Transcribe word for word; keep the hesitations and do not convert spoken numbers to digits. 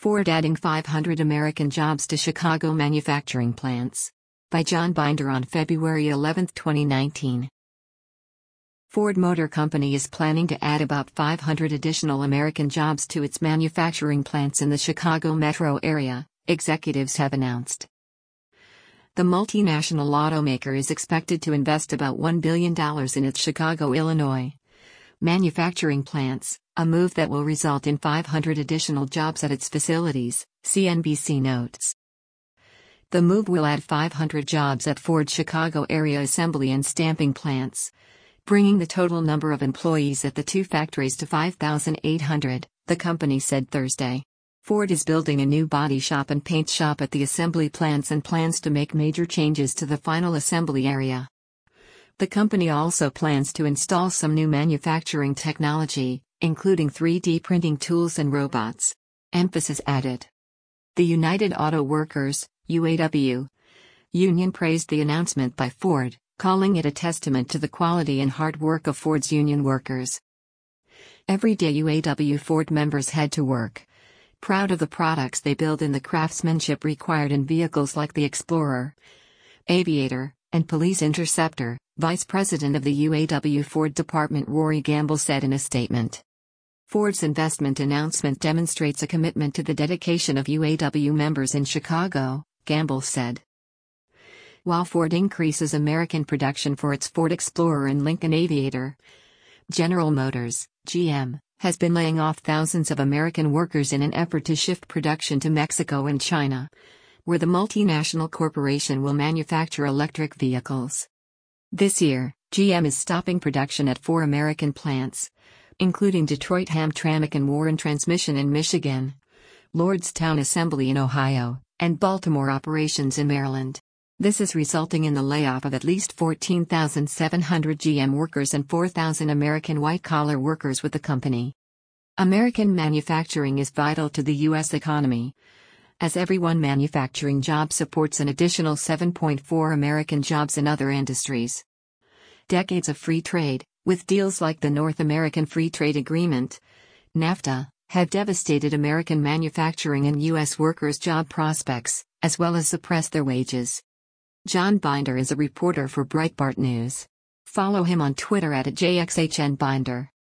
Ford adding five hundred American jobs to Chicago manufacturing plants. By John Binder on February eleventh, twenty nineteen. Ford Motor Company is planning to add about five hundred additional American jobs to its manufacturing plants in the Chicago metro area, executives have announced. The multinational automaker is expected to invest about one billion dollars in its Chicago, Illinois manufacturing plants, a move that will result in five hundred additional jobs at its facilities, C N B C notes. The move will add five hundred jobs at Ford's Chicago area assembly and stamping plants, bringing the total number of employees at the two factories to five thousand eight hundred, the company said Thursday. Ford is building a new body shop and paint shop at the assembly plants and plans to make major changes to the final assembly area. The company also plans to install some new manufacturing technology, including three D printing tools and robots. Emphasis added. The United Auto Workers, U A W, union praised the announcement by Ford, calling it a testament to the quality and hard work of Ford's union workers. Every day U A W Ford members head to work, proud of the products they build and the craftsmanship required in vehicles like the Explorer, Aviator, and Police Interceptor, Vice President of the U A W Ford Department Rory Gamble said in a statement. Ford's investment announcement demonstrates a commitment to the dedication of U A W members in Chicago, Gamble said. While Ford increases American production for its Ford Explorer and Lincoln Aviator, General Motors, G M, has been laying off thousands of American workers in an effort to shift production to Mexico and China, where the multinational corporation will manufacture electric vehicles. This year, G M is stopping production at four American plants, including Detroit Hamtramck and Warren Transmission in Michigan, Lordstown Assembly in Ohio, and Baltimore operations in Maryland. This is resulting in the layoff of at least fourteen thousand seven hundred G M workers and four thousand American white-collar workers with the company. American manufacturing is vital to the U S economy, as every one manufacturing job supports an additional seven point four American jobs in other industries. Decades of free trade, with deals like the North American Free Trade Agreement, NAFTA, have devastated American manufacturing and U S workers' job prospects, as well as suppressed their wages. John Binder is a reporter for Breitbart News. Follow him on Twitter at J X H N Binder.